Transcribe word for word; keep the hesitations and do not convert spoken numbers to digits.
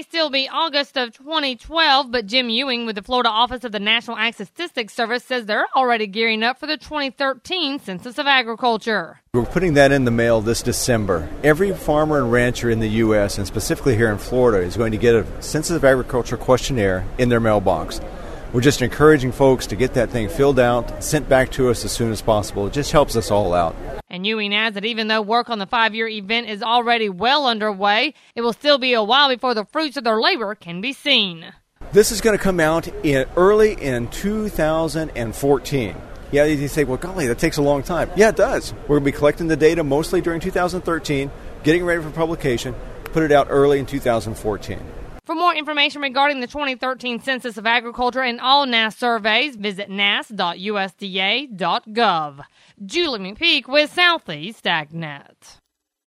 still be August of twenty twelve, but Jim Ewing with the Florida Office of the National Ag Statistics Service says they're already gearing up for the twenty thirteen Census of Agriculture. We're putting that in the mail this December. Every farmer and rancher in the U S, and specifically here in Florida, is going to get a Census of Agriculture questionnaire in their mailbox. We're just encouraging folks to get that thing filled out, sent back to us as soon as possible. It just helps us all out. And Ewing adds that even though work on the five-year event is already well underway, it will still be a while before the fruits of their labor can be seen. This is going to come out in early in two thousand fourteen. Yeah, you say, well, golly, that takes a long time. Yeah, it does. We're going to be collecting the data mostly during two thousand thirteen, getting ready for publication, put it out early in two thousand fourteen. For more information regarding the twenty thirteen Census of Agriculture and all N A S surveys, visit N A S dot U S D A dot gov. Julie McPeak with Southeast AgNet.